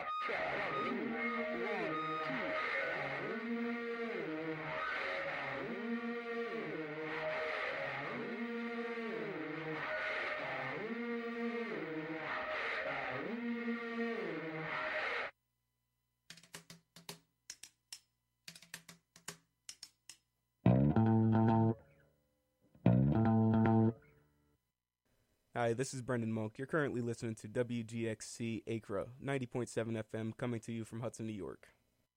Hi, this is Brendan Monk. You're currently listening to WGXC Acra, 90.7 FM, coming to you from Hudson, New York.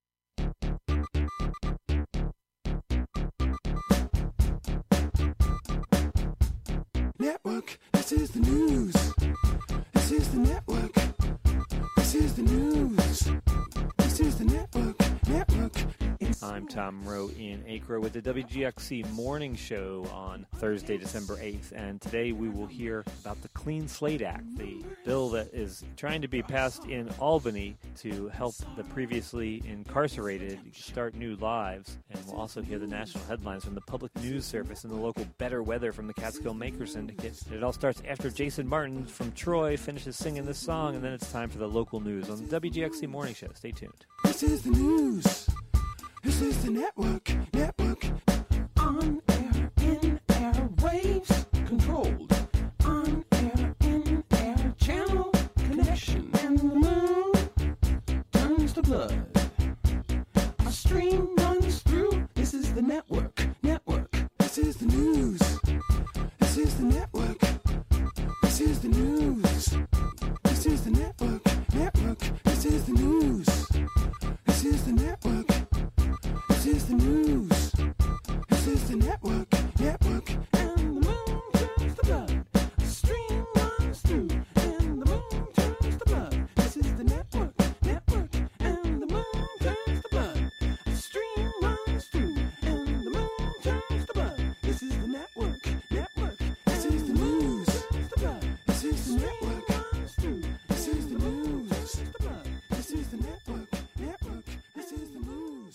Network, this is the news. This is the network. This is the news. This is the network. I'm Tom Rowe in Acre with the WGXC Morning Show on Thursday, December 8th, and today we will hear about the Clean Slate Act, the bill that is trying to be passed in Albany to help the previously incarcerated start new lives, and we'll also hear the national headlines from the Public News Service and the local Better Weather from the Catskill Maker Syndicate. It all starts after Jason Martin from Troy finishes singing this song, and then it's time for the local news on the WGXC Morning Show. Stay tuned. This is the news. This is the network, on air, in air, waves, controlled, on air, in air, channel, connection, and the moon turns to blood. A stream runs through, this is the network, this is the news, this is the network, this is the news, this is the network, this is the news, this is the network. This is the news. This is the network, and the moon turns to blood. A stream runs through, and the moon turns to blood. This is the network, and the moon turns to blood. A stream runs through, and the moon turns to blood. This is the network, this is the news. This is the network, this is the news. This is the network, this is the news.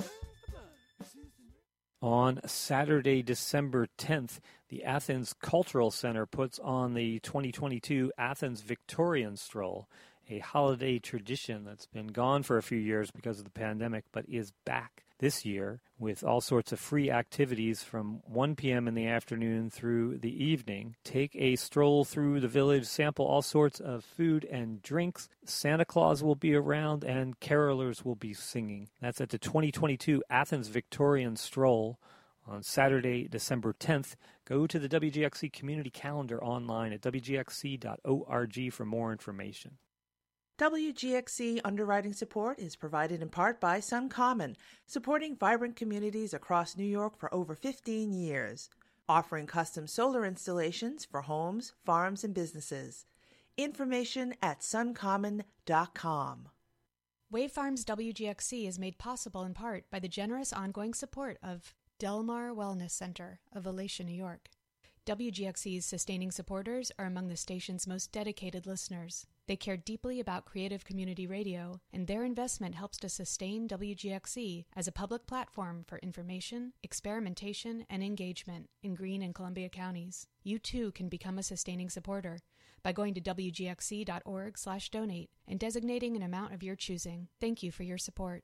On Saturday, December 10th, the Athens Cultural Center puts on the 2022 Athens Victorian Stroll, a holiday tradition that's been gone for a few years because of the pandemic, but is back this year with all sorts of free activities from 1 p.m. in the afternoon through the evening. Take a stroll through the village, sample all sorts of food and drinks. Santa Claus will be around and carolers will be singing. That's at the 2022 Athens Victorian Stroll on Saturday, December 10th. Go to the WGXC community calendar online at wgxc.org for more information. WGXC underwriting support is provided in part by SunCommon, supporting vibrant communities across New York for over 15 years, offering custom solar installations for homes, farms, and businesses. Information at suncommon.com. Wave Farms WGXC is made possible in part by the generous ongoing support of Delmar Wellness Center of Alatia, New York. WGXC's sustaining supporters are among the station's most dedicated listeners. They care deeply about creative community radio, and their investment helps to sustain WGXC as a public platform for information, experimentation, and engagement in Greene and Columbia counties. You too can become a sustaining supporter by going to wgxc.org/donate and designating an amount of your choosing. Thank you for your support.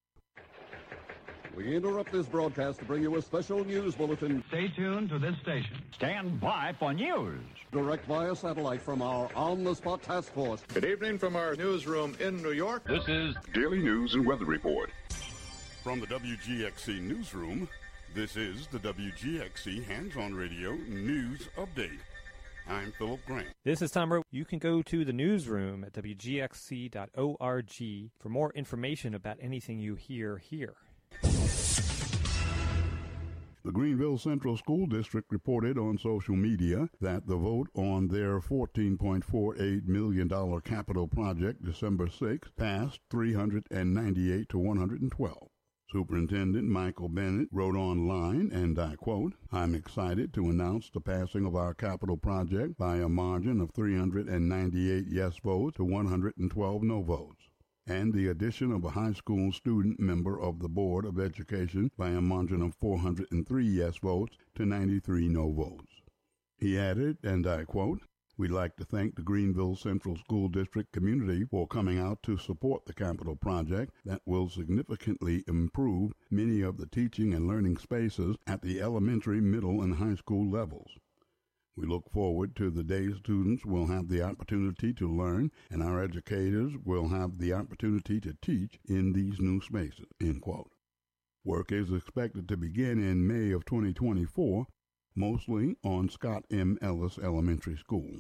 We interrupt this broadcast to bring you a special news bulletin. Stay tuned to this station. Stand by for news. Direct via satellite from our on-the-spot task force. Good evening from our newsroom in New York. This is Daily News and Weather Report. From the WGXC newsroom, this is the WGXC Hands-On Radio News Update. I'm Philip Grant. This is Tom Rowe. You can go to the newsroom at wgxc.org for more information about anything you hear here. The Greenville Central School District reported on social media that the vote on their $14.48 million capital project December 6th passed 398 to 112. Superintendent Michael Bennett wrote online, and I quote, "I'm excited to announce the passing of our capital project by a margin of 398 yes votes to 112 no votes, and the addition of a high school student member of the Board of Education by a margin of 403 yes votes to 93 no votes." He added, and I quote, We'd like to thank the Greenville Central School District community for coming out to support the capital project that will significantly improve many of the teaching and learning spaces at the elementary, middle, and high school levels. We look forward to the day students will have the opportunity to learn and our educators will have the opportunity to teach in these new spaces, end quote. Work is expected to begin in May of 2024, mostly on Scott M. Ellis Elementary School.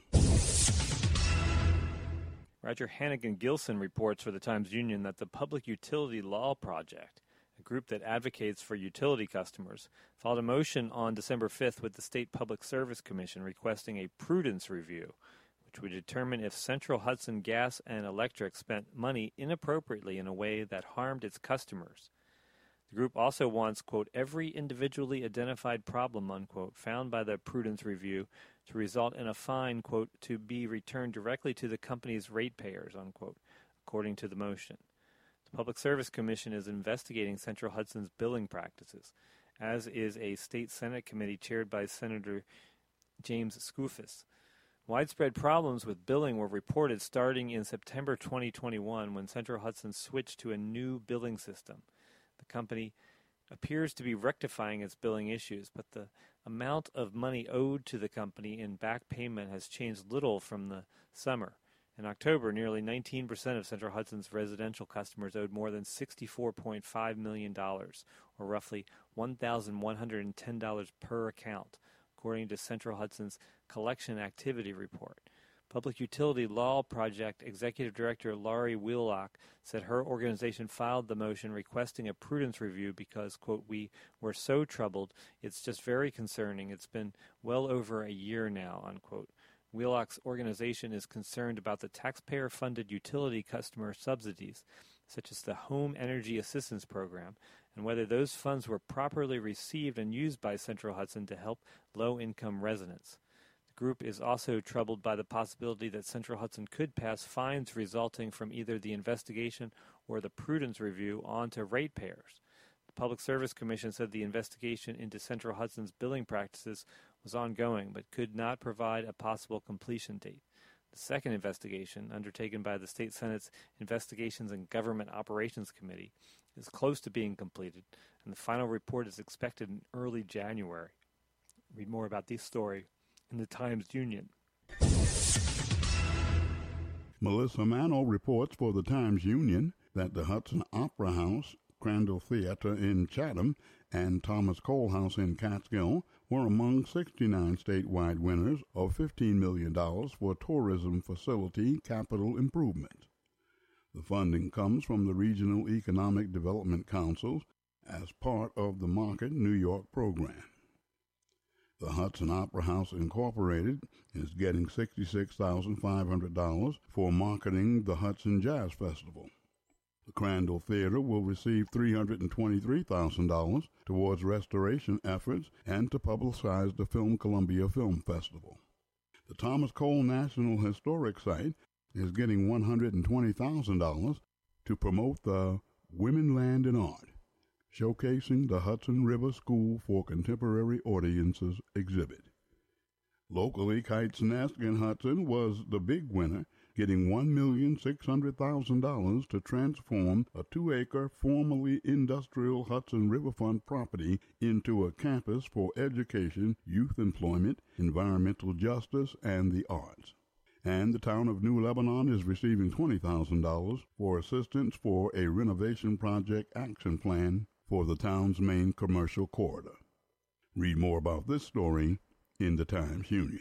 Roger Hannigan-Gilson reports for the Times-Union that the Public Utility Law Project, a group that advocates for utility customers, filed a motion on December 5th with the State Public Service Commission requesting a prudence review, which would determine if Central Hudson Gas and Electric spent money inappropriately in a way that harmed its customers. The group also wants, quote, every individually identified problem, unquote, found by the prudence review to result in a fine, quote, to be returned directly to the company's ratepayers, unquote, according to the motion. The Public Service Commission is investigating Central Hudson's billing practices, as is a state Senate committee chaired by Senator James Skoufis. Widespread problems with billing were reported starting in September 2021 when Central Hudson switched to a new billing system. The company appears to be rectifying its billing issues, but the amount of money owed to the company in back payment has changed little from the summer. In October, nearly 19% of Central Hudson's residential customers owed more than $64.5 million, or roughly $1,110 per account, according to Central Hudson's Collection Activity Report. Public Utility Law Project Executive Director Laurie Wheelock said her organization filed the motion requesting a prudence review because, quote, we were so troubled, it's just very concerning. It's been well over a year now, unquote. Wheelock's organization is concerned about the taxpayer-funded utility customer subsidies, such as the Home Energy Assistance Program, and whether those funds were properly received and used by Central Hudson to help low-income residents. Group is also troubled by the possibility that Central Hudson could pass fines resulting from either the investigation or the prudence review on to ratepayers. The Public Service Commission said the investigation into Central Hudson's billing practices was ongoing but could not provide a possible completion date. The second investigation, undertaken by the State Senate's Investigations and Government Operations Committee, is close to being completed, and the final report is expected in early January. Read more about this story in the Times-Union. Melissa Mano reports for the Times-Union that the Hudson Opera House, Crandall Theater in Chatham, and Thomas Cole House in Catskill were among 69 statewide winners of $15 million for tourism facility capital improvement. The funding comes from the Regional Economic Development Councils as part of the Market New York program. The Hudson Opera House Incorporated is getting $66,500 for marketing the Hudson Jazz Festival. The Crandall Theater will receive $323,000 towards restoration efforts and to publicize the Film Columbia Film Festival. The Thomas Cole National Historic Site is getting $120,000 to promote the Women, Land, and Art, showcasing the Hudson River School for Contemporary Audiences exhibit. Locally, Kite's Nest in Hudson was the big winner, getting $1,600,000 to transform a 2-acre formerly industrial Hudson Riverfront property into a campus for education, youth employment, environmental justice, and the arts. And the town of New Lebanon is receiving $20,000 for assistance for a renovation project action plan for the town's main commercial corridor. Read more about this story in the Times-Union.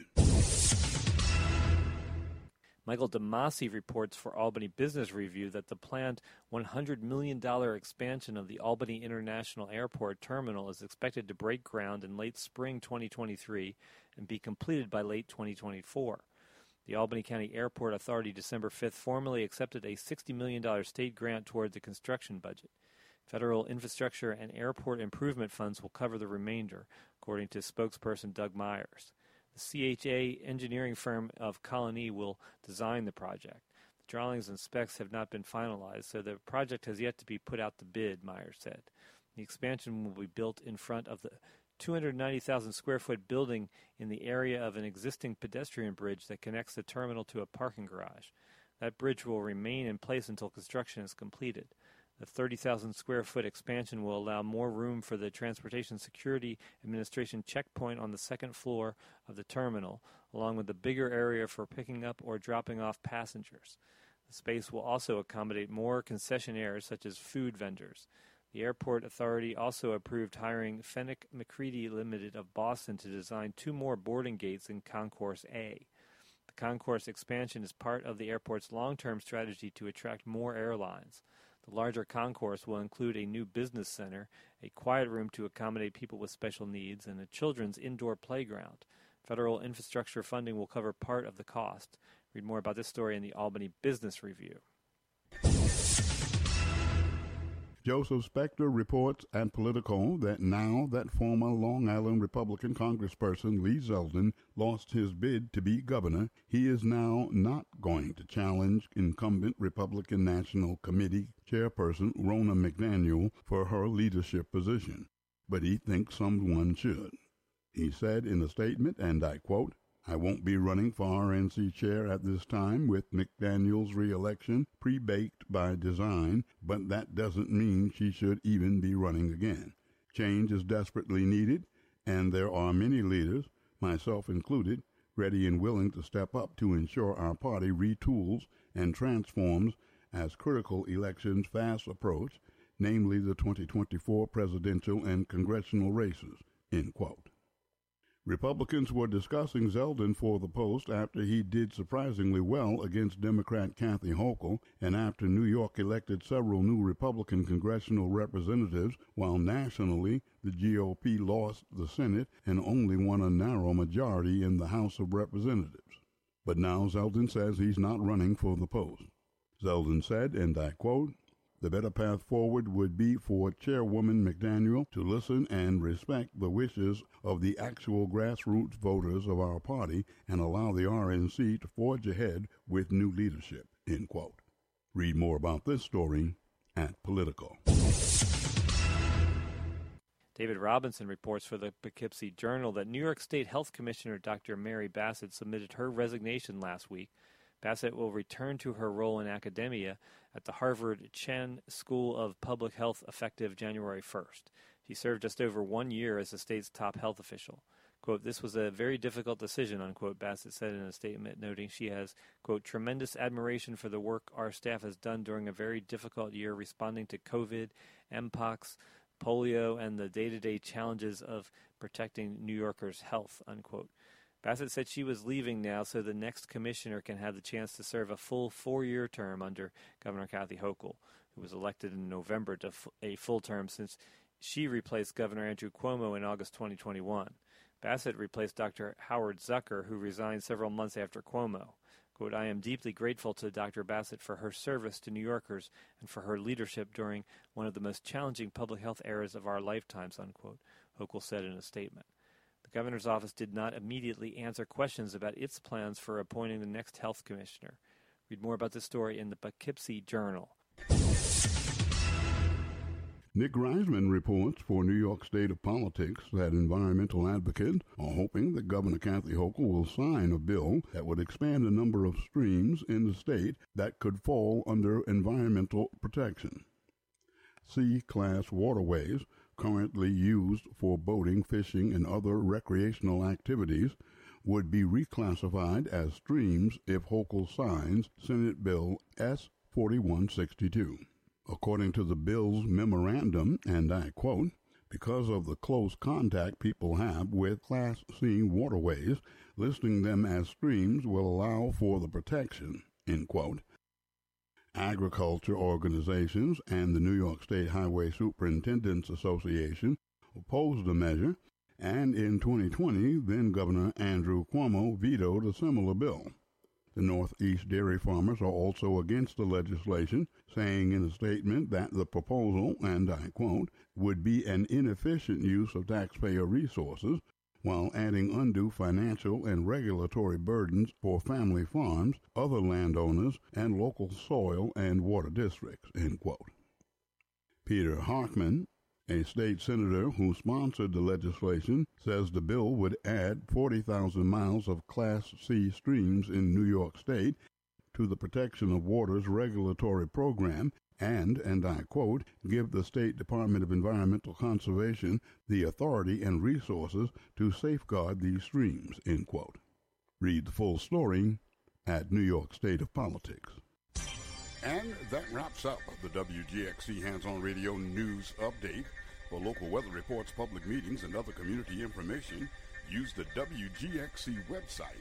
Michael DeMasi reports for Albany Business Review that the planned $100 million expansion of the Albany International Airport terminal is expected to break ground in late spring 2023 and be completed by late 2024. The Albany County Airport Authority December 5th formally accepted a $60 million state grant toward the construction budget. Federal infrastructure and airport improvement funds will cover the remainder, according to spokesperson Doug Myers. The CHA engineering firm of Colony will design the project. The drawings and specs have not been finalized, so the project has yet to be put out to bid, Myers said. The expansion will be built in front of the 290,000 square foot building in the area of an existing pedestrian bridge that connects the terminal to a parking garage. That bridge will remain in place until construction is completed. The 30,000 square foot expansion will allow more room for the Transportation Security Administration checkpoint on the second floor of the terminal, along with a bigger area for picking up or dropping off passengers. The space will also accommodate more concessionaires such as food vendors. The airport authority also approved hiring Fenwick McCready Limited of Boston to design 2 more boarding gates in Concourse A. The concourse expansion is part of the airport's long-term strategy to attract more airlines. The larger concourse will include a new business center, a quiet room to accommodate people with special needs, and a children's indoor playground. Federal infrastructure funding will cover part of the cost. Read more about this story in the Albany Business Review. Joseph Spector reports at Politico that now that former Long Island Republican Congressperson Lee Zeldin lost his bid to be governor, he is now not going to challenge incumbent Republican National Committee Chairperson Ronna McDaniel for her leadership position, but he thinks someone should. He said in a statement, and I quote, "I won't be running for RNC chair at this time with McDaniel's re-election pre-baked by design, but that doesn't mean she should even be running again. Change is desperately needed, and there are many leaders, myself included, ready and willing to step up to ensure our party retools and transforms as critical elections fast approach, namely the 2024 presidential and congressional races," end quote. Republicans were discussing Zeldin for the post after he did surprisingly well against Democrat Kathy Hochul and after New York elected several new Republican congressional representatives, while nationally the GOP lost the Senate and only won a narrow majority in the House of Representatives. But now Zeldin says he's not running for the post. Zeldin said, and I quote, "The better path forward would be for Chairwoman McDaniel to listen and respect the wishes of the actual grassroots voters of our party and allow the RNC to forge ahead with new leadership," end quote. Read more about this story at Politico. David Robinson reports for the Poughkeepsie Journal that New York State Health Commissioner Dr. Mary Bassett submitted her resignation last week. Bassett will return to her role in academia at the Harvard Chen School of Public Health effective January 1st. She served just over 1 year as the state's top health official. Quote, "This was a very difficult decision," unquote, Bassett said in a statement, noting she has, quote, "tremendous admiration for the work our staff has done during a very difficult year responding to COVID, Mpox, polio, and the day-to-day challenges of protecting New Yorkers' health," unquote. Bassett said she was leaving now so the next commissioner can have the chance to serve a full 4-year term under Governor Kathy Hochul, who was elected in November to a full term since she replaced Governor Andrew Cuomo in August 2021. Bassett replaced Dr. Howard Zucker, who resigned several months after Cuomo. Quote, "I am deeply grateful to Dr. Bassett for her service to New Yorkers and for her leadership during one of the most challenging public health eras of our lifetimes," unquote, Hochul said in a statement. The governor's office did not immediately answer questions about its plans for appointing the next health commissioner. Read more about this story in the Poughkeepsie Journal. Nick Reisman reports for New York State of Politics that environmental advocates are hoping that Governor Kathy Hochul will sign a bill that would expand the number of streams in the state that could fall under environmental protection. C-class waterways currently used for boating, fishing, and other recreational activities would be reclassified as streams if Hochul signs Senate Bill S-4162. According to the bill's memorandum, and I quote, "Because of the close contact people have with Class C waterways, listing them as streams will allow for the protection," end quote. Agriculture organizations and the New York State Highway Superintendents Association opposed the measure, and in 2020, then-Governor Andrew Cuomo vetoed a similar bill. The Northeast dairy farmers are also against the legislation, saying in a statement that the proposal, and I quote, "would be an inefficient use of taxpayer resources while adding undue financial and regulatory burdens for family farms, other landowners, and local soil and water districts," end quote. Peter Harkman, A state senator who sponsored the legislation says the bill would add 40,000 miles of Class C streams in New York State to the Protection of Waters regulatory program and I quote, give the State Department of Environmental Conservation the authority and resources to safeguard these streams, end quote. Read the full story at New York State of Politics. And that wraps up the WGXC Hands-On Radio News Update. For local weather reports, public meetings, and other community information, use the WGXC website,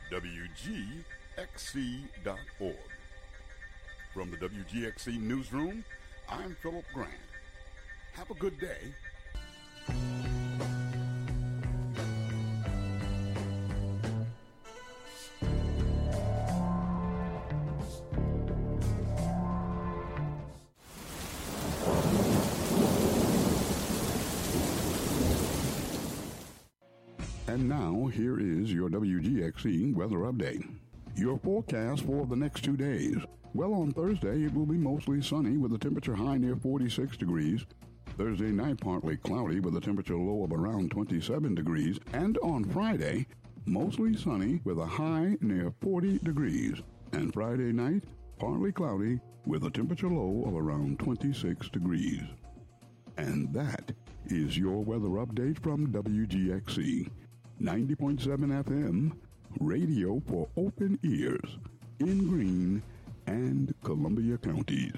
WGXC.org. From the WGXC Newsroom, I'm Philip Grant. Have a good day. And now, here is your WGXC weather update. Your forecast for the next 2 days. Well, on Thursday, it will be mostly sunny with a temperature high near 46 degrees. Thursday night, partly cloudy with a temperature low of around 27 degrees. And on Friday, mostly sunny with a high near 40 degrees. And Friday night, partly cloudy with a temperature low of around 26 degrees. And that is your weather update from WGXC. 90.7 FM, radio for open ears, in Greene and Columbia counties.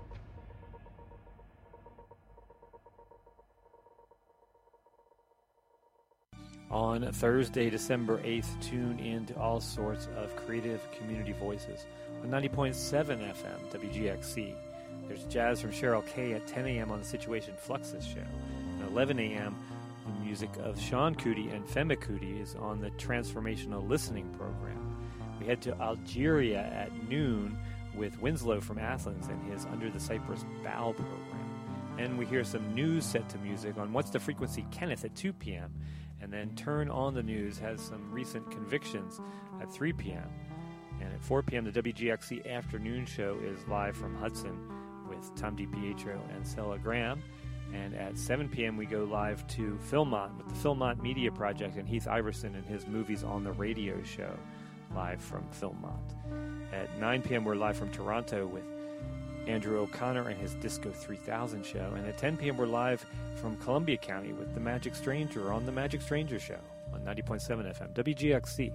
On Thursday, December 8th, tune in to all sorts of creative community voices on 90.7 FM, WGXC. There's jazz from Cheryl Kay at 10 a.m. on the Situation Fluxus show. At 11 a.m., the music of Sean Cootie and Fema Cootie is on the Transformational Listening program. We head to Algeria at noon with Winslow from Athens and his Under the Cypress Bough program. And we hear some news set to music on What's the Frequency Kenneth at 2 p.m. And then Turn on the News has some recent convictions at 3 p.m. And at 4 p.m., the WGXC Afternoon Show is live from Hudson with Tom DiPietro and Sella Graham. And at 7 p.m., we go live to Philmont with the Philmont Media Project and Heath Iverson and his Movies on the Radio show, live from Philmont. At 9 p.m., we're live from Toronto with Andrew O'Connor and his Disco 3000 show. And at 10 p.m., we're live from Columbia County with The Magic Stranger on The Magic Stranger Show on 90.7 FM, WGXC.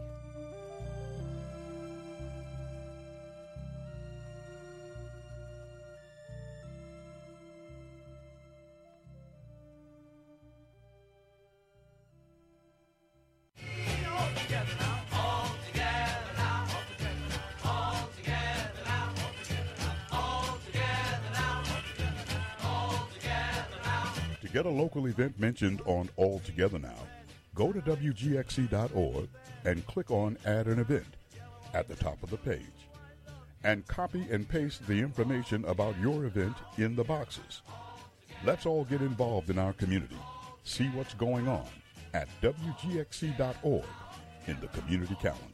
Get a local event mentioned on All Together Now. Go to WGXC.org and click on Add an Event at the top of the page. And copy and paste the information about your event in the boxes. Let's all get involved in our community. See what's going on at WGXC.org in the community calendar.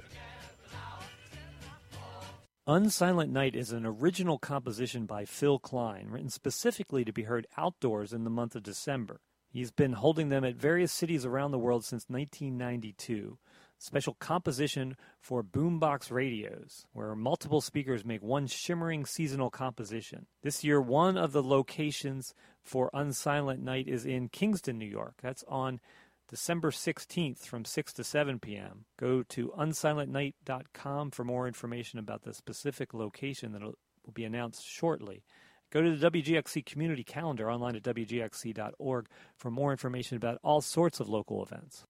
Unsilent Night is an original composition by Phil Klein, written specifically to be heard outdoors in the month of December. He's been holding them at various cities around the world since 1992. Special composition for boombox radios, where multiple speakers make one shimmering seasonal composition. This year, one of the locations for Unsilent Night is in Kingston, New York. That's on December 16th from 6 to 7 p.m. Go to unsilentnight.com for more information about the specific location that will be announced shortly. Go to the WGXC community calendar online at WGXC.org for more information about all sorts of local events.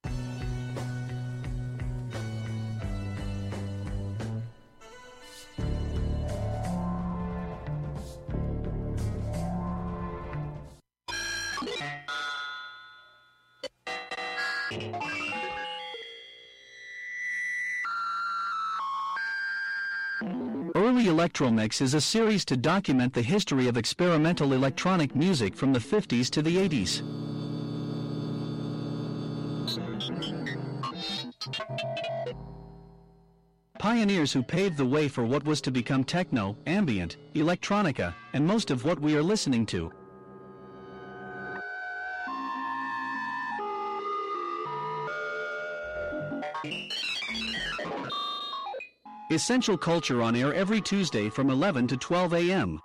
Early Electromix is a series to document the history of experimental electronic music from the 50s to the 80s. Pioneers who paved the way for what was to become techno, ambient, electronica, and most of what we are listening to. Essential Culture on air every Tuesday from 11 to 12 a.m.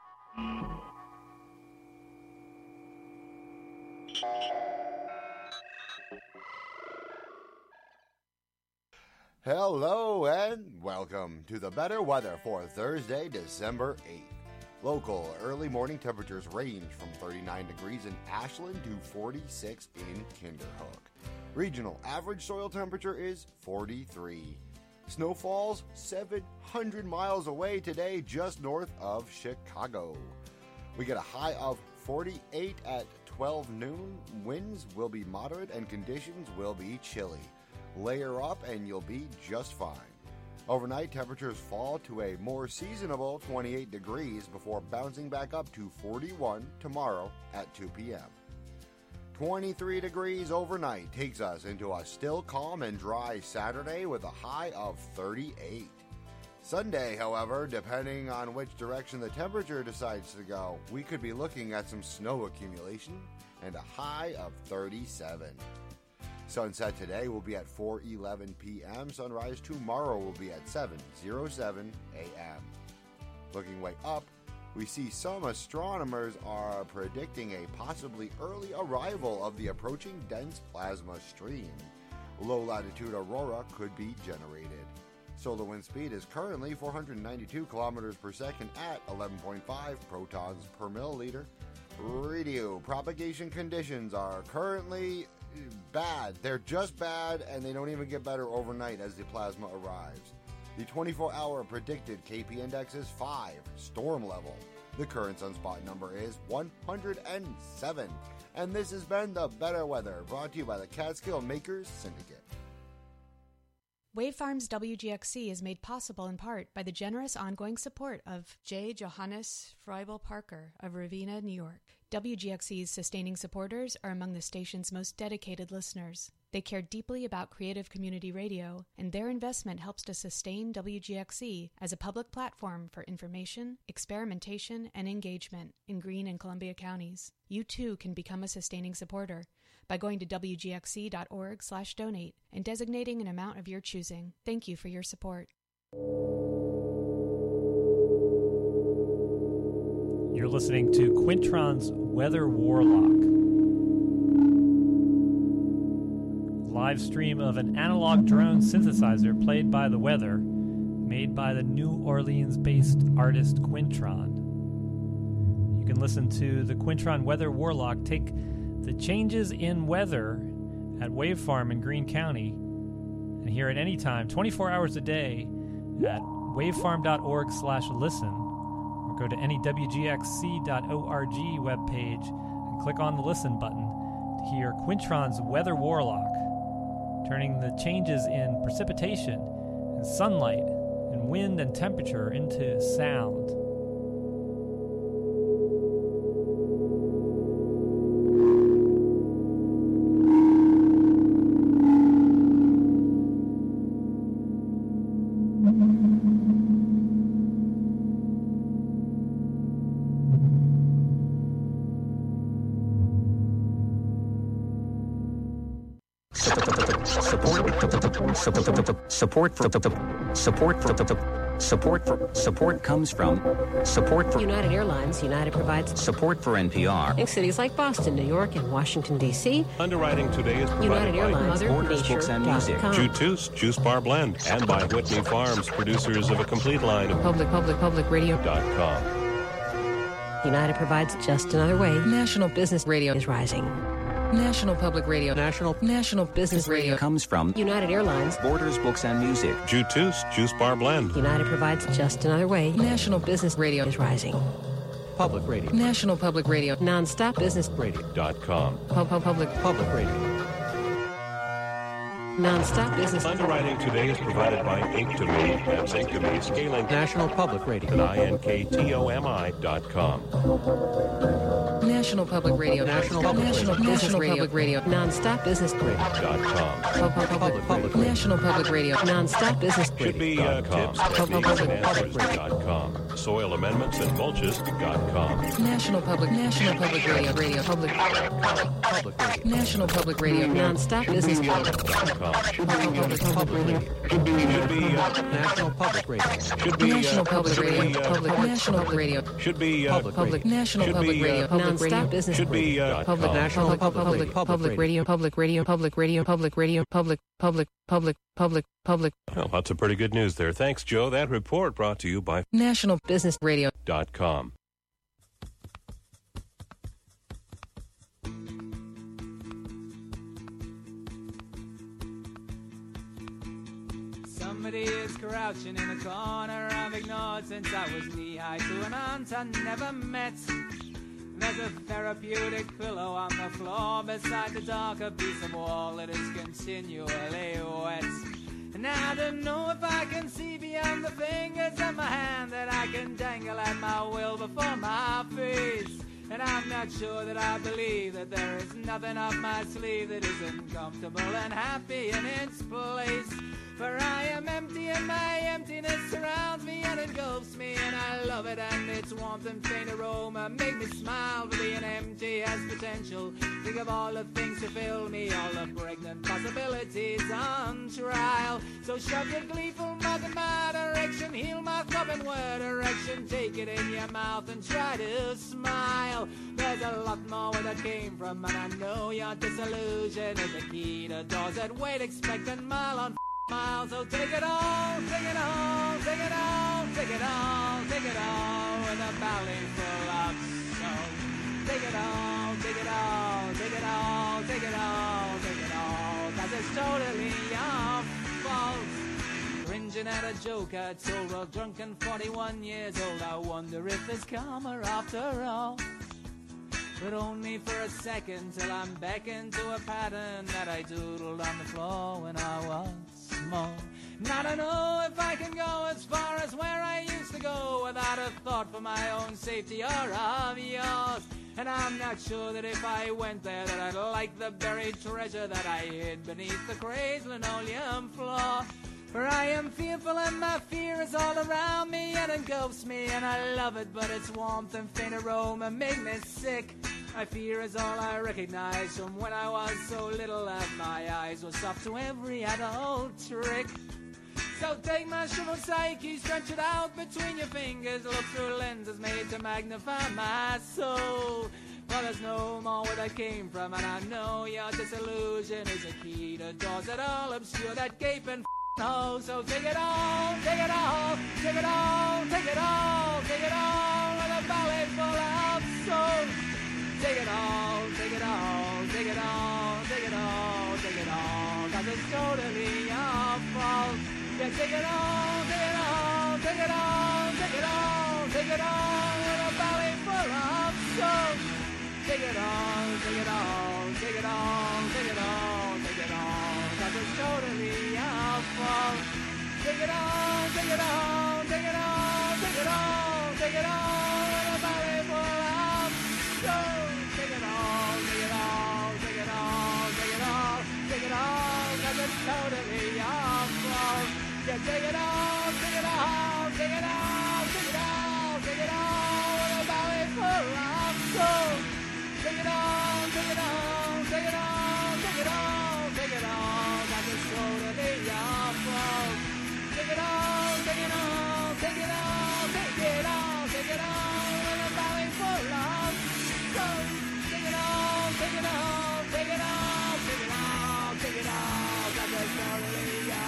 Hello and welcome to the better weather for Thursday, December 8th. Local early morning temperatures range from 39 degrees in Ashland to 46 in Kinderhook. Regional average soil temperature is 43. Snow falls 700 miles away today, just north of Chicago. We get a high of 48 at 12 noon. Winds will be moderate and conditions will be chilly. Layer up and you'll be just fine. Overnight, temperatures fall to a more seasonable 28 degrees before bouncing back up to 41 tomorrow at 2 p.m. 23 degrees overnight takes us into a still calm and dry Saturday with a high of 38. Sunday, however, depending on which direction the temperature decides to go, we could be looking at some snow accumulation and a high of 37. Sunset today will be at 4:11 p.m. Sunrise tomorrow will be at 7:07 a.m. Looking way up, we see some astronomers are predicting a possibly early arrival of the approaching dense plasma stream. Low-latitude aurora could be generated. Solar wind speed is currently 492 kilometers per second at 11.5 protons per milliliter. Radio propagation conditions are currently bad. They're just bad, and they don't even get better overnight as the plasma arrives. The 24-hour predicted KP index is 5, storm level. The current sunspot number is 107. And this has been The Better Weather, brought to you by the Catskill Makers Syndicate. Wave Farms WGXC is made possible in part by the generous ongoing support of J. Johannes Freibel Parker of Ravenna, New York. WGXC's sustaining supporters are among the station's most dedicated listeners. They care deeply about creative community radio, and their investment helps to sustain WGXC as a public platform for information, experimentation, and engagement in Greene and Columbia counties. You too can become a sustaining supporter by going to wgxc.org/donate and designating an amount of your choosing. Thank you for your support. You're listening to Quintron's Weather Warlock. Live stream of an analog drone synthesizer played by the weather, made by the New Orleans-based artist Quintron. You can listen to the Quintron Weather Warlock take the changes in weather at Wave Farm in Greene County and hear it anytime, 24 hours a day at wavefarm.org/listen, or go to any WGXC.org webpage and click on the listen button to hear Quintron's Weather Warlock, turning the changes in precipitation and sunlight and wind and temperature into sound. Support comes from support for United Airlines. United provides support for NPR in cities like Boston, New York, and Washington, D.C. Underwriting today is provided United Airlines, by Borders, Books and Music, Juice Juice Bar Blend, and by Whitney Farms, producers of a complete line of Public Radio.com. United provides just another way. National Business Radio is rising. National Public Radio. National Business Radio comes from United Airlines, Borders, Books and Music, Juice Bar Blend. United provides just another way. National Business Radio is rising. Public Radio. National Public Radio. Non-stop business Radio.com. Public Radio. Non-stop business. Underwriting today is provided by Inktomy. That's Inktomy scaling National Public Radio. at INKTOMI.com. National Public Radio. National Public Radio. Non-stop business Radio.com. National Public Radio. Non-stop business Should be tips, techniques, and answers.com. Soil amendments and mulches.com. National Public Radio. National Public Radio. Non-stop business Public Radio. Should be National Public Radio. Should be National Public Radio. National Public Radio. Should be Public National Public Radio. Non-stop business. Should be Public National Public Radio. Public Radio. Public Radio. Public Radio. Public. Well, lots of pretty good news there. Thanks, Joe. That report brought to you by National Business Radio. .com. Somebody is crouching in a corner I've ignored since I was knee-high to an aunt I never met. There's a therapeutic pillow on the floor beside the darker piece of wall that is continually wet. And I don't know if I can see beyond the fingers of my hand that I can dangle at my will before my face. And I'm not sure that I believe that there is nothing up my sleeve that isn't comfortable and happy in its place. For I am empty and my emptiness surrounds me and engulfs me, and I love it and its warmth and faint aroma make me smile. For being empty has potential. Think of all the things to fill me, all the pregnant possibilities on trial. So shove your gleeful mouth in my direction, heel my thumb in word direction, take it in your mouth and try to smile. There's a lot more where that came from, and I know your disillusion is the key to doors that wait expectant mile on mile. So take it all, take it all, take it all, take it all, take it all with a belly full of snow. Take it all, take it all, take it all, take it all, take it all, 'cause it's totally your fault. Cringing at a joke I told while drunk and 41 years old. I wonder if there's karma after all. But only for a second, till I'm beckoned to a pattern that I doodled on the floor when I was small. And I don't know if I can go as far as where I used to go without a thought for my own safety or of yours. And I'm not sure that if I went there that I'd like the buried treasure that I hid beneath the crazed linoleum floor. For I am fearful and my fear is all around me and engulfs me, and I love it, but its warmth and faint aroma make me sick. My fear is all I recognize from when I was so little that my eyes were soft to every adult trick. So take my shriveled psyche, stretch it out between your fingers, look through lenses made to magnify my soul. Well, there's no more where that came from, and I know your disillusion is a key to doors that all obscure that gaping hole. So take it all, take it all, take it all, take it all, take it all, with a belly full of soul. Take it all, take it all, take it all, take it all, take it all, 'cause it's totally your fault. Yeah, take it all, take it all, take it all, take it all, take it all, with a belly full of soul. Take it all, take it all, take it all, take it all, take it all, 'cause it's totally your fault. Take it all, take it all, take it all, take it all, take it all, with a belly full of soul. Take it all, take it all, take it all, take it all, take it all, 'cause it's totally your fault. Yeah, take it all, take it all, take it all, take it all, take it all, with a belly full of soul. Take it all, take it all, take it all, take it all, take it all, 'cause it's totally your fault. Take it all, take it all, take it all, take it all, take it all, with a belly full of soul. Take it all, take it all, take it all, take it all, take it all, 'cause it's totally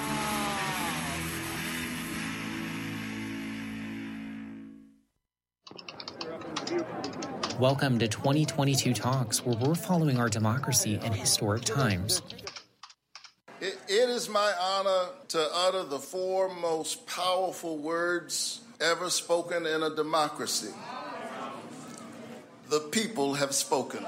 Welcome to 2022 Talks, where we're following our democracy in historic times. It is my honor to utter the four most powerful words ever spoken in a democracy. The people have spoken.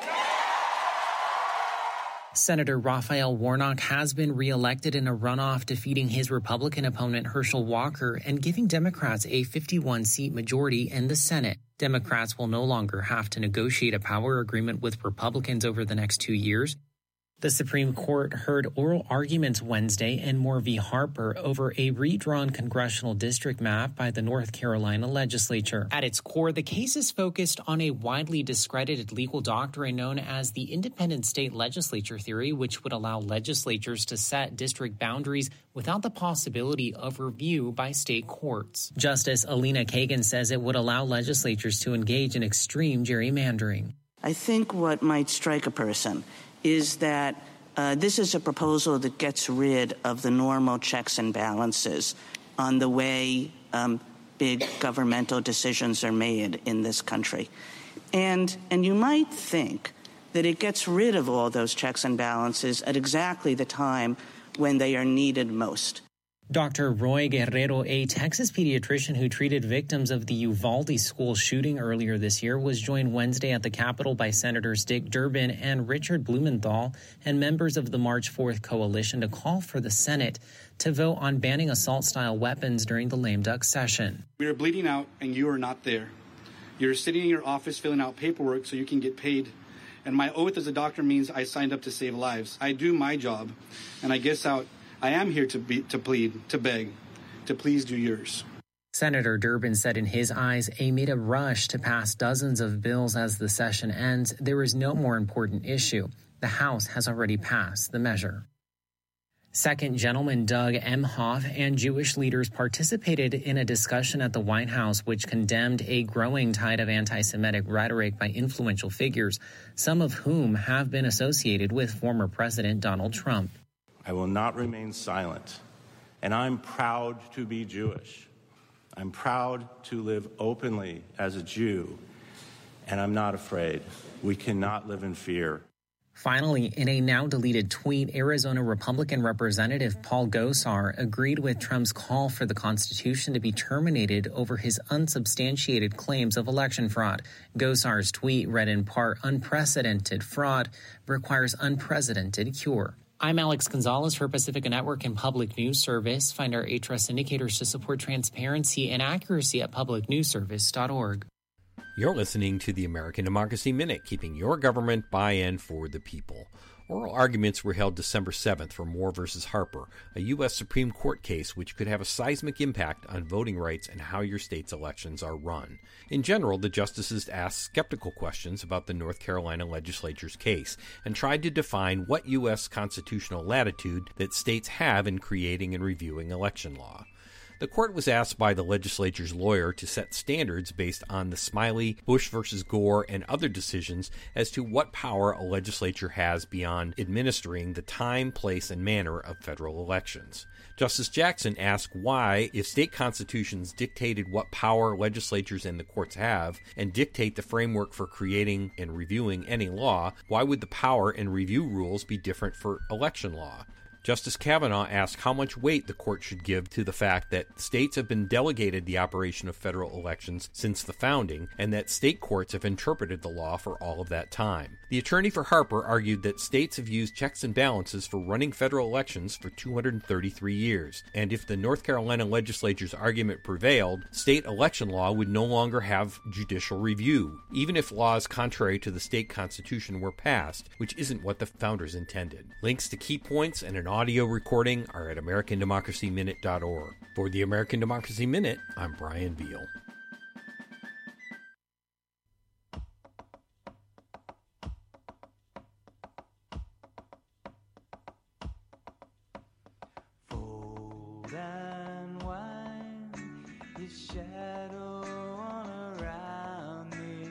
Senator Raphael Warnock has been reelected in a runoff, defeating his Republican opponent Herschel Walker and giving Democrats a 51-seat majority in the Senate. Democrats will no longer have to negotiate a power agreement with Republicans over the next 2 years. The Supreme Court heard oral arguments Wednesday in Moore v. Harper over a redrawn congressional district map by the North Carolina legislature. At its core, the case is focused on a widely discredited legal doctrine known as the independent state legislature theory, which would allow legislatures to set district boundaries without the possibility of review by state courts. Justice Alina Kagan says it would allow legislatures to engage in extreme gerrymandering. I think what might strike a person is that this is a proposal that gets rid of the normal checks and balances on the way big governmental decisions are made in this country. And you might think that it gets rid of all those checks and balances at exactly the time when they are needed most. Dr. Roy Guerrero, a Texas pediatrician who treated victims of the Uvalde school shooting earlier this year, was joined Wednesday at the Capitol by Senators Dick Durbin and Richard Blumenthal and members of the March 4th coalition to call for the Senate to vote on banning assault-style weapons during the lame duck session. We are bleeding out and you are not there. You're sitting in your office filling out paperwork so you can get paid. And my oath as a doctor means I signed up to save lives. I do my job, and I am here to plead, to beg, to please do yours. Senator Durbin said in his eyes, amid a rush to pass dozens of bills as the session ends, there is no more important issue. The House has already passed the measure. Second Gentleman Doug Emhoff and Jewish leaders participated in a discussion at the White House which condemned a growing tide of anti-Semitic rhetoric by influential figures, some of whom have been associated with former President Donald Trump. I will not remain silent, and I'm proud to be Jewish. I'm proud to live openly as a Jew, and I'm not afraid. We cannot live in fear. Finally, in a now-deleted tweet, Arizona Republican Representative Paul Gosar agreed with Trump's call for the Constitution to be terminated over his unsubstantiated claims of election fraud. Gosar's tweet read in part, "Unprecedented fraud requires unprecedented cure." I'm Alex Gonzalez for Pacifica Network and Public News Service. Find our HRS indicators to support transparency and accuracy at publicnewsservice.org. You're listening to the American Democracy Minute, keeping your government by and for the people. Oral arguments were held December 7th for Moore v. Harper, a U.S. Supreme Court case which could have a seismic impact on voting rights and how your state's elections are run. In general, the justices asked skeptical questions about the North Carolina legislature's case and tried to define what U.S. constitutional latitude that states have in creating and reviewing election law. The court was asked by the legislature's lawyer to set standards based on the Smiley, Bush versus Gore, and other decisions as to what power a legislature has beyond administering the time, place, and manner of federal elections. Justice Jackson asked why, if state constitutions dictated what power legislatures and the courts have and dictate the framework for creating and reviewing any law, why would the power and review rules be different for election law? Justice Kavanaugh asked how much weight the court should give to the fact that states have been delegated the operation of federal elections since the founding, and that state courts have interpreted the law for all of that time. The attorney for Harper argued that states have used checks and balances for running federal elections for 233 years, and if the North Carolina legislature's argument prevailed, state election law would no longer have judicial review, even if laws contrary to the state constitution were passed, which isn't what the founders intended. Links to key points and an audio recording are at AmericanDemocracyMinute.org. For the American Democracy Minute, I'm Brian Veal. Fold and wind your shadow on around me,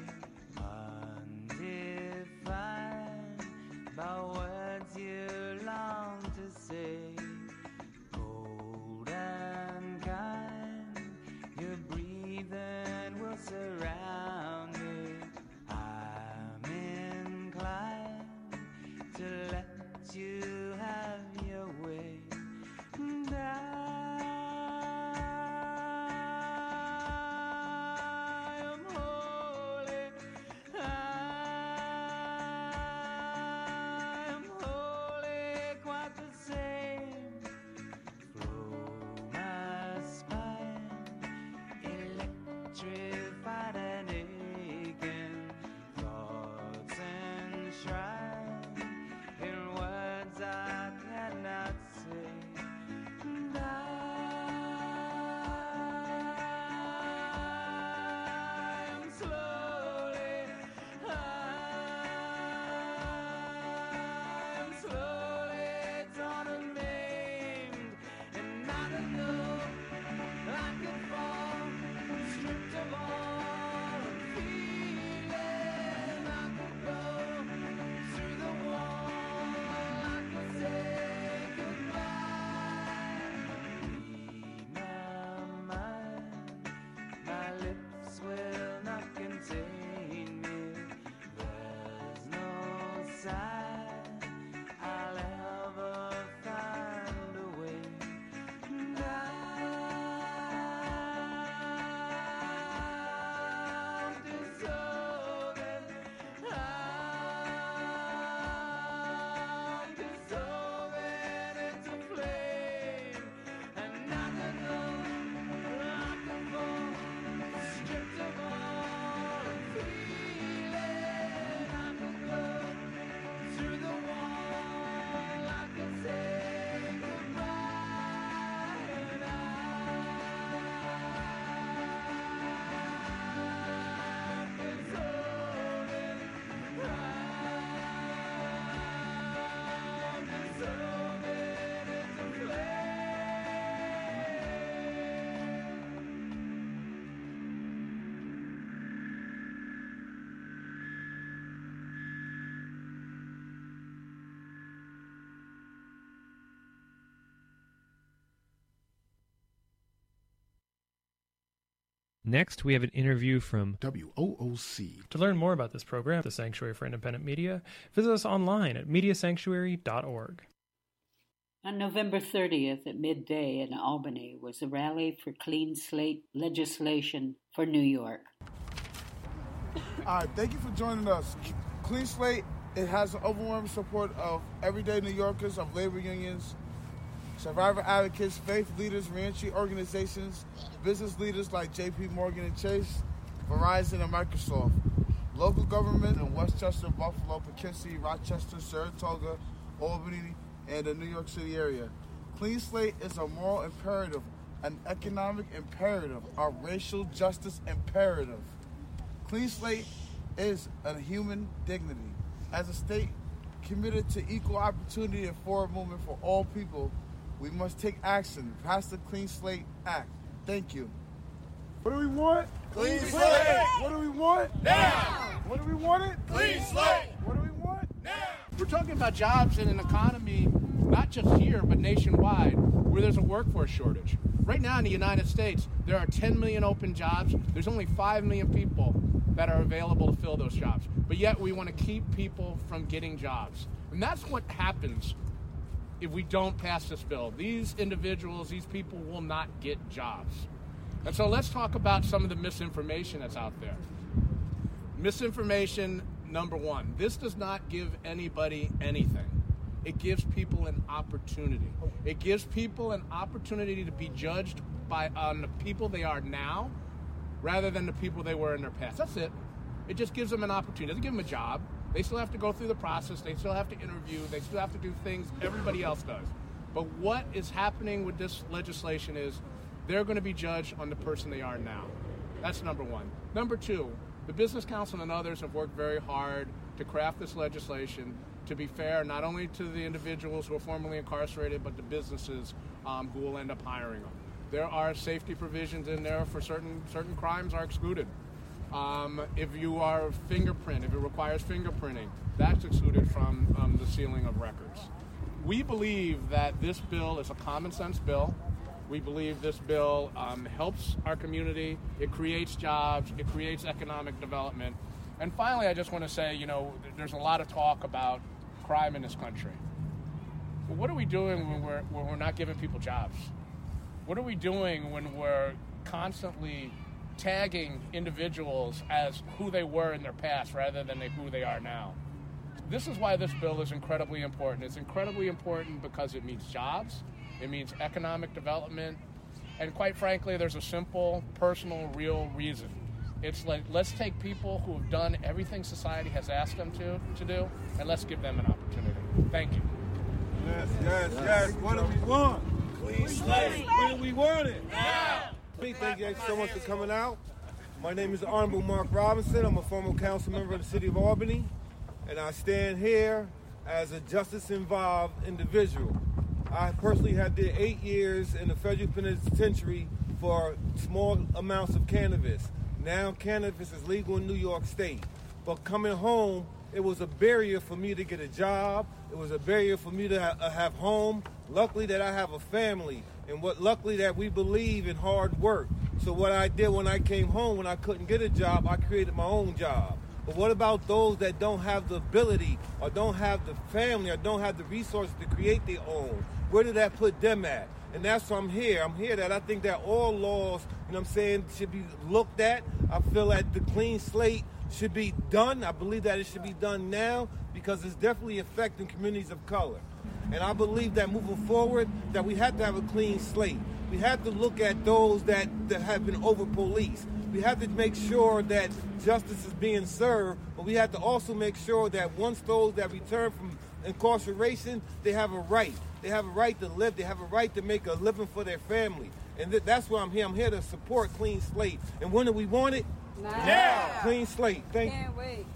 undefined by words you long to say. Cold and kind, your breathing will surround me. I'm inclined to let you have your way. And I Next, we have an interview from WOOC. To learn more about this program, the Sanctuary for Independent Media, visit us online at mediasanctuary.org. On November 30th at midday in Albany was a rally for clean slate legislation for New York. All right, thank you for joining us. Clean Slate, it has the overwhelming support of everyday New Yorkers, of labor unions, survivor advocates, faith leaders, reentry organizations, business leaders like JP Morgan and Chase, Verizon and Microsoft, local government in Westchester, Buffalo, Poughkeepsie, Rochester, Saratoga, Albany, and the New York City area. Clean Slate is a moral imperative, an economic imperative, a racial justice imperative. Clean Slate is a human dignity. As a state committed to equal opportunity and forward movement for all people, we must take action. Pass the Clean Slate Act. Thank you. What do we want? Clean slate! What do we want? Now! What do we want it? Clean slate! What do we want? Now! We're talking about jobs in an economy, not just here, but nationwide, where there's a workforce shortage. Right now in the United States, there are 10 million open jobs. There's only 5 million people that are available to fill those jobs. But yet we want to keep people from getting jobs. And that's what happens if we don't pass this bill. These individuals, these people will not get jobs. And so let's talk about some of the misinformation that's out there. Misinformation, number one. This does not give anybody anything. It gives people an opportunity. It gives people an opportunity to be judged on the people they are now rather than the people they were in their past. That's it. It just gives them an opportunity. It doesn't give them a job. They still have to go through the process. They still have to interview. They still have to do things everybody else does. But what is happening with this legislation is they're going to be judged on the person they are now. That's number one. Number two, the Business Council and others have worked very hard to craft this legislation to be fair not only to the individuals who are formerly incarcerated, but the businesses who will end up hiring them. There are safety provisions in there for certain crimes are excluded. If you are fingerprint, if it requires fingerprinting, that's excluded from the sealing of records. We believe that this bill is a common sense bill. We believe this bill helps our community. It creates jobs. It creates economic development. And finally, I just want to say, there's a lot of talk about crime in this country. But what are we doing when we're not giving people jobs? What are we doing when we're constantly tagging individuals as who they were in their past rather than who they are now? This is why this bill is incredibly important. It's incredibly important because it means jobs, it means economic development, and quite frankly, there's a simple, personal, real reason. It's like, let's take people who have done everything society has asked them to do, and let's give them an opportunity. Thank you. Yes. What do we want? Clean slate. When do we want it? Now! Thank you so much for coming out. My name is Honorable Mark Robinson. I'm a former council member of the city of Albany, and I stand here as a justice-involved individual. I personally have did 8 years in the federal penitentiary for small amounts of cannabis. Now cannabis is legal in New York State. But coming home, it was a barrier for me to get a job. It was a barrier for me to have home. Luckily that I have a family, and luckily that we believe in hard work. So what I did when I came home, when I couldn't get a job, I created my own job. But what about those that don't have the ability or don't have the family or don't have the resources to create their own? Where did that put them at? And that's why I'm here. I'm here that I think that all laws, should be looked at. I feel that the clean slate should be done. I believe that it should be done now because it's definitely affecting communities of color. And I believe that moving forward, that we have to have a clean slate. We have to look at those that have been over-policed. We have to make sure that justice is being served, but we have to also make sure that once those that return from incarceration, they have a right. They have a right to live. They have a right to make a living for their family. And that's why I'm here. I'm here to support Clean Slate. And when do we want it? Now. Clean Slate. Thank you. Can't wait.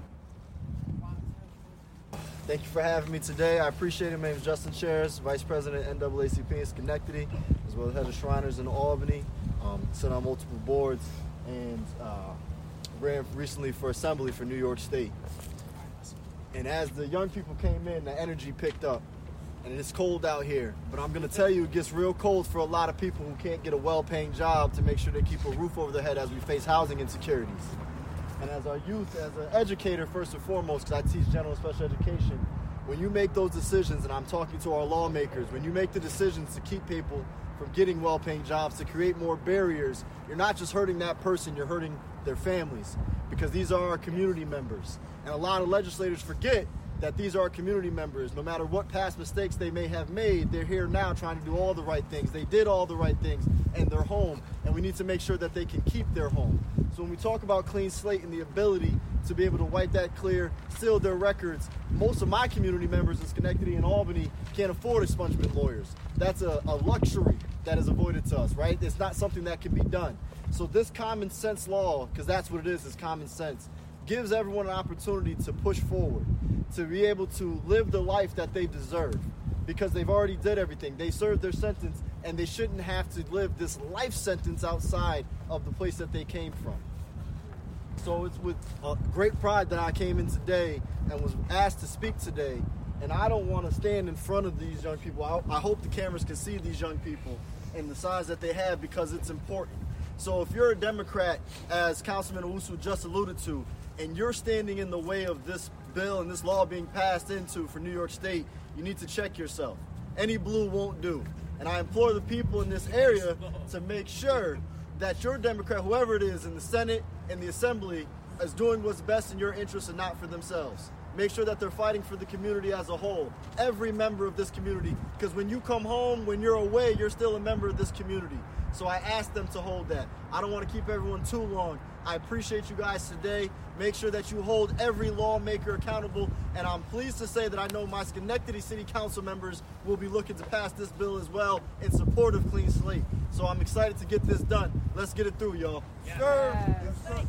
Thank you for having me today. I appreciate it. My name is Justin Cheris, Vice President NAACP in Schenectady, as well as Head of Shriners in Albany. Sit on multiple boards and ran recently for Assembly for New York State. And as the young people came in, the energy picked up. and it's cold out here. But I'm going to tell you, it gets real cold for a lot of people who can't get a well-paying job to make sure they keep a roof over their head as we face housing insecurities. And as our youth, as an educator first and foremost, because I teach general and special education, when you make those decisions, and I'm talking to our lawmakers, when you make the decisions to keep people from getting well-paying jobs, to create more barriers, you're not just hurting that person, you're hurting their families, because these are our community members. And a lot of legislators forget that these are our community members. No matter what past mistakes they may have made, they're here now trying to do all the right things. They did all the right things, and they're home, and we need to make sure that they can keep their home. So when we talk about clean slate and the ability to be able to wipe that clear, seal their records, most of my community members in Schenectady and Albany can't afford expungement lawyers. That's a luxury that is avoided to us, right? It's not something that can be done. So this common sense law, because that's what it is common sense, gives everyone an opportunity to push forward, to be able to live the life that they deserve, because they've already did everything. They served their sentence, and they shouldn't have to live this life sentence outside of the place that they came from. So it's with great pride that I came in today and was asked to speak today. And I don't want to stand in front of these young people. I hope the cameras can see these young people and the size that they have, because it's important. So if you're a Democrat, as Councilman Owusu just alluded to, and you're standing in the way of this bill and this law being passed into for New York State, you need to check yourself. Any blue won't do. And I implore the people in this area to make sure that your Democrat, whoever it is in the Senate and the Assembly, is doing what's best in your interest and not for themselves. Make sure that they're fighting for the community as a whole, every member of this community, because when you come home, when you're away, you're still a member of this community. So I ask them to hold that. I don't want to keep everyone too long. I appreciate you guys today. Make sure that you hold every lawmaker accountable. And I'm pleased to say that I know my Schenectady City Council members will be looking to pass this bill as well in support of Clean Slate. So I'm excited to get this done. Let's get it through, y'all. Yes. Yes.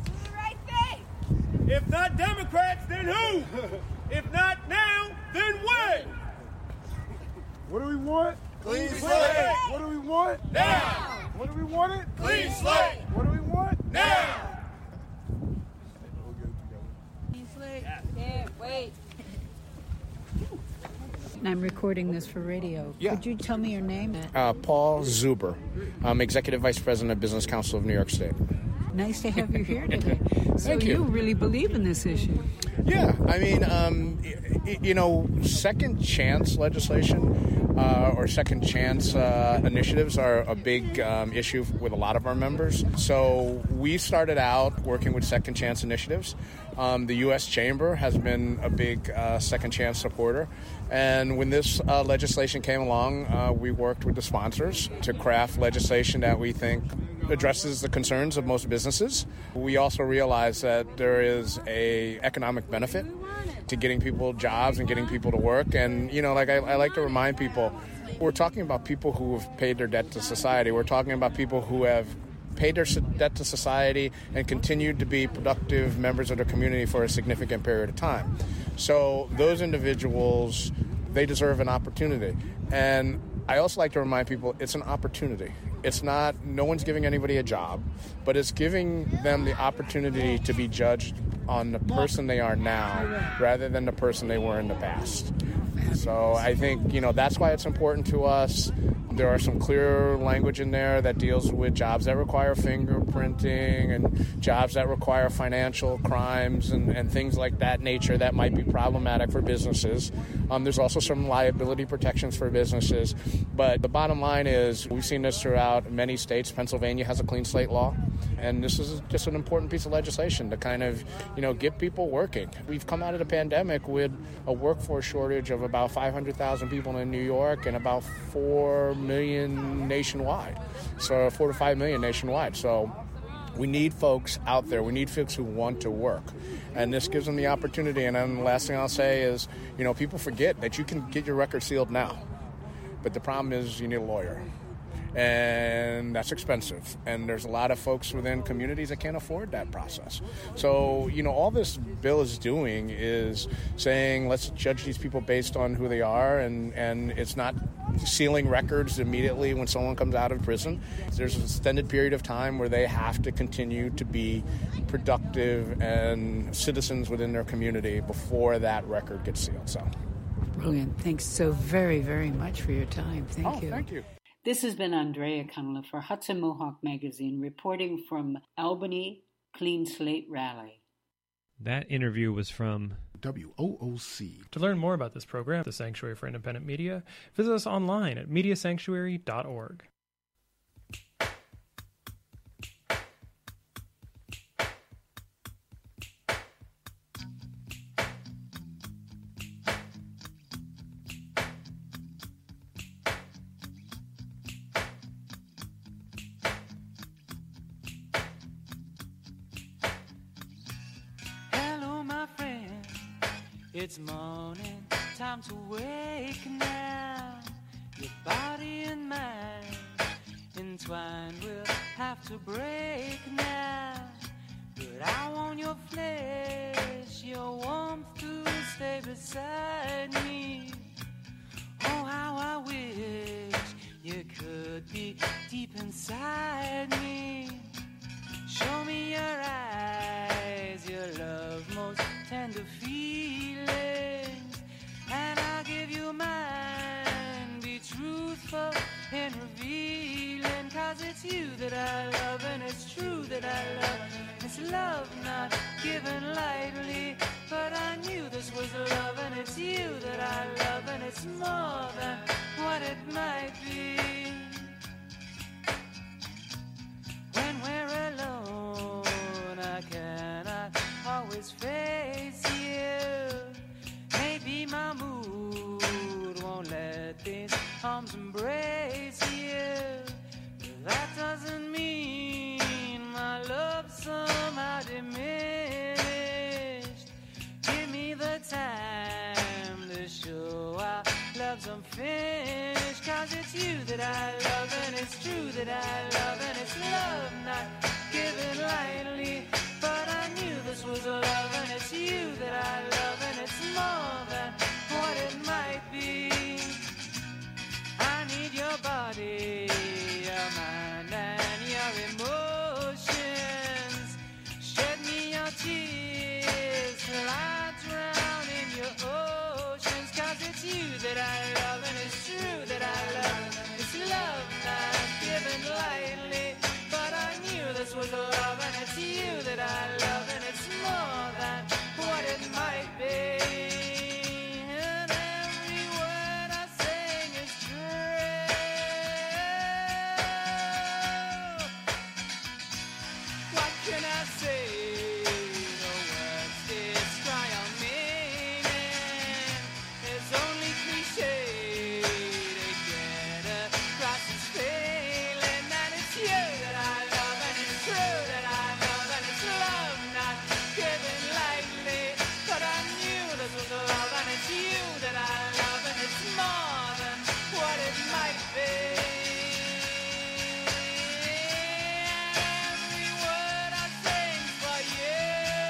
If not Democrats, then who? If not now, then when? What do we want? Clean slate. What do we want? Now. What do we want it? Clean slate. What do we want? Now. Clean slate. Can't wait. And I'm recording this for radio. Yeah. Could you tell me your name? Paul Zuber. I'm Executive Vice President of Business Council of New York State. Nice to have you here today. Thank you. You really believe in this issue? Yeah, I mean, second chance legislation or second chance initiatives are a big issue with a lot of our members. So we started out working with second chance initiatives. The U.S. Chamber has been a big second chance supporter. And when this legislation came along, we worked with the sponsors to craft legislation that we think addresses the concerns of most businesses. We also realize that there is a economic benefit to getting people jobs and getting people to work. And, I like to remind people, we're talking about people who have paid their debt to society. We're talking about people who have paid their debt to society and continued to be productive members of their community for a significant period of time. So those individuals, they deserve an opportunity. And I also like to remind people it's an opportunity. It's not, no one's giving anybody a job, but it's giving them the opportunity to be judged on the person they are now rather than the person they were in the past. So I think, that's why it's important to us. There are some clear language in there that deals with jobs that require fingerprinting and jobs that require financial crimes and things like that nature that might be problematic for businesses. There's also some liability protections for businesses. But the bottom line is we've seen this throughout many states. Pennsylvania has a clean slate law. And this is just an important piece of legislation to kind of, get people working. We've come out of the pandemic with a workforce shortage of about 500,000 people in New York and about 4 million nationwide. So 4 to 5 million nationwide. So we need folks out there. We need folks who want to work. And this gives them the opportunity. And then the last thing I'll say is, people forget that you can get your record sealed now. But the problem is you need a lawyer. And that's expensive. And there's a lot of folks within communities that can't afford that process. So, all this bill is doing is saying, let's judge these people based on who they are. And it's not sealing records immediately when someone comes out of prison. There's an extended period of time where they have to continue to be productive and citizens within their community before that record gets sealed. So. Brilliant. Thanks so very, very much for your time. Thank you. Thank you. This has been Andrea Cunliffe for Hudson Mohawk Magazine, reporting from Albany Clean Slate Rally. That interview was from WOOC. To learn more about this program, the Sanctuary for Independent Media, visit us online at mediasanctuary.org. It's morning, time to wake now. Your body and mind entwined, we'll have to break now. But I want your flesh, your warmth to stay beside me. Oh, how I wish you could be deep inside me. Show me your eyes, your love, most tender feelings, and I'll give you mine. Be truthful in revealing, 'cause it's you that I love, and it's true that I love. It's love not given lightly, but I knew this was love, and it's you that I love, and it's more than what it might be. When we're alone, I cannot always face you. Maybe my mood won't let these arms embrace you. But that doesn't mean my love somehow diminished. Give me the time to show our love's unfinished, 'cause it's you that I love, and it's true that I love, and it's love not given lightly, but I knew this was love, and it's you that I love, and it's more than what it might be. I need your body, your mind, and your emotions. Shed me your tears till I drown in your oceans, 'cause it's you that I love, and it's true that I love. It's love not given lightly, but I knew this was love, and it's you that I love, and it's more than what it might be. And every word I sing is true. What can I say? The words destroy our meaning. It's only cliche to get across this feeling that it's you that I love, and it's true that I love, and it's love not given lightly, but I knew this was love, and it's you that I love, and it's more than what it might be. Every word I sing for you,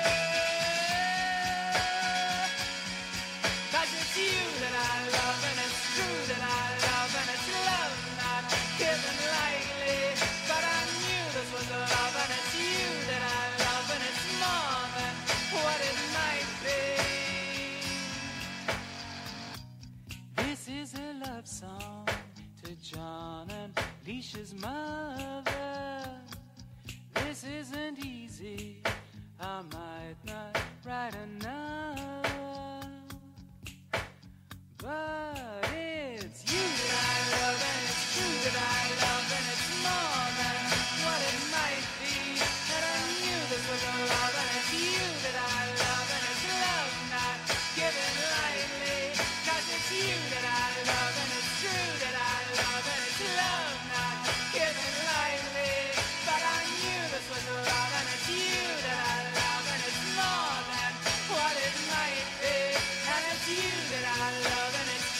'cause it's you that I love, and it's true that I love, and it's love not given lightly, but I knew this was love, and it's you that I love, and it's more than what it might be. This is a love song to John and Leisha's mother. This isn't easy, I might not write another, but it's you that I love, and it's true that I love, and it's more than what it might be. And I knew this was love, and it's you that I love, and it's love not given lightly, 'cause it's you that I love, and it's true that I love, and it's love not given lightly, but I knew this was love, and it's you that I love, and it's more than what it might be. And it's you that I love, and it's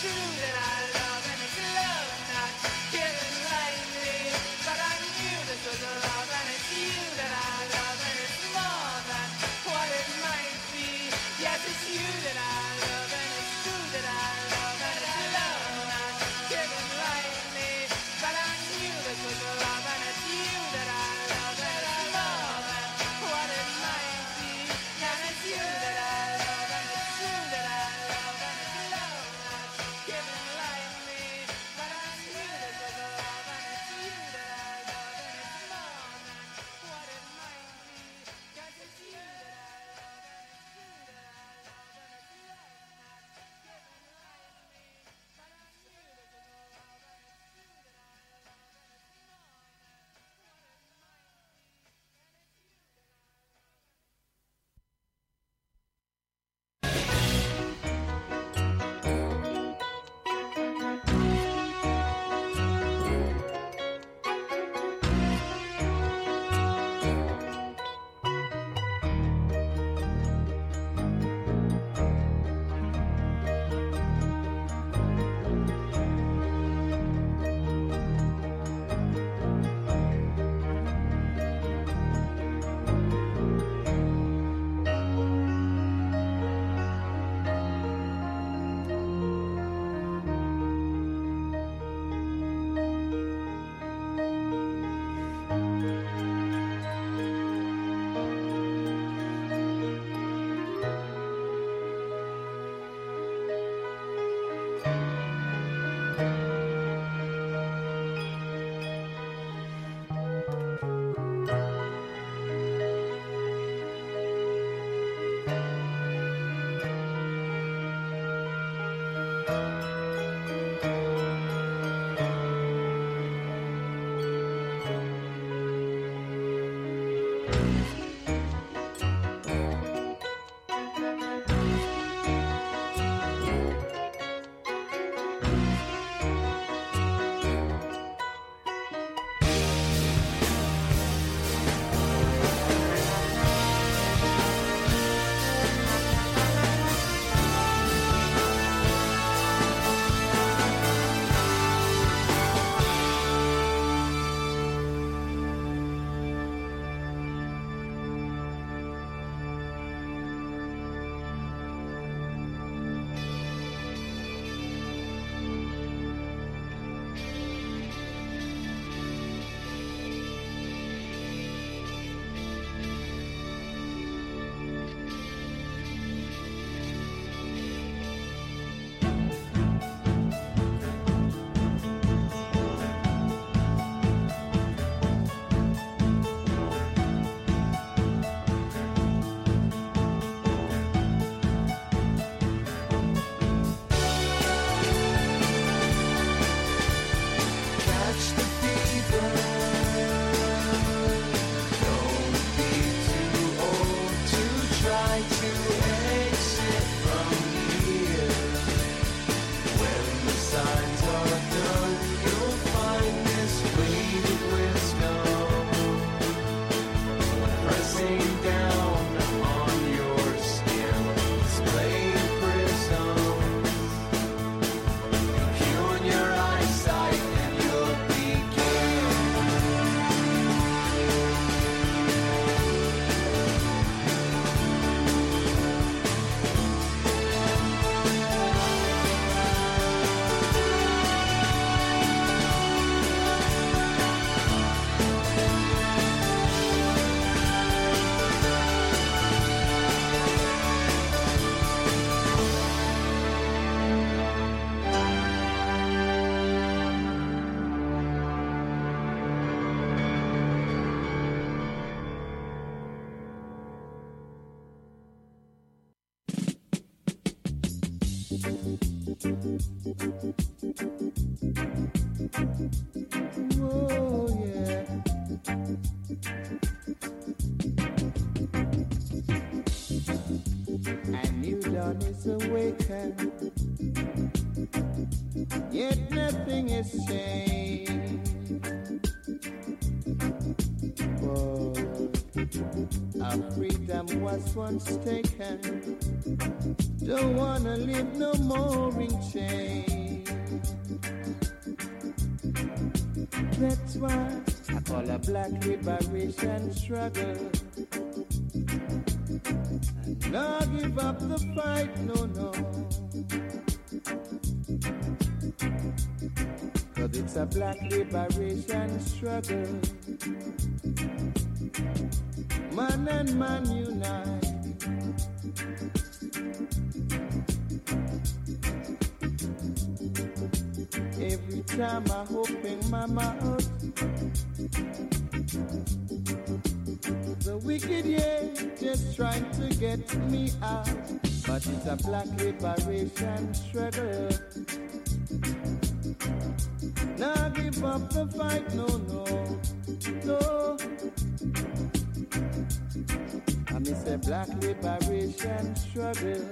Oh, yeah. And new dawn is awakened, yet nothing has changed. Oh, our freedom was once taken, don't wanna live no more in change. That's why I call a black liberation struggle. And not give up the fight, no, no. Cause it's a black liberation struggle. Man and man unite. Every time I open my mouth, the wicked, yeah, just trying to get me out. But it's a black liberation struggle. Now give up the fight, no, no, no. I miss a black liberation struggle.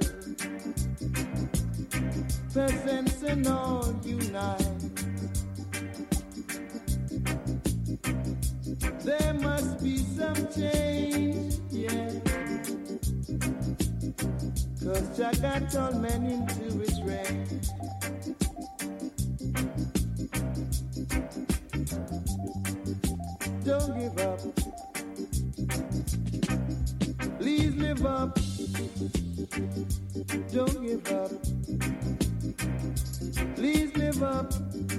Peasants and all unite. There must be some change, yeah. Cause Jah got all men into his reign. Don't give up. Please live up. Don't give up. Please live up.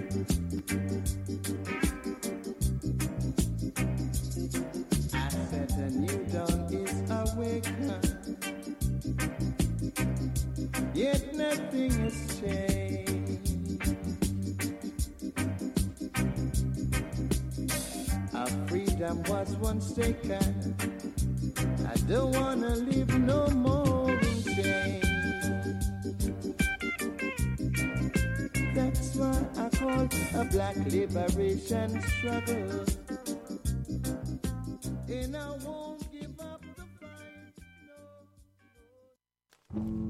I said a new dawn is awakened, yet nothing has changed. Our freedom was once taken. I don't wanna live no more in shame. That's why I call a black liberation struggle. In a you.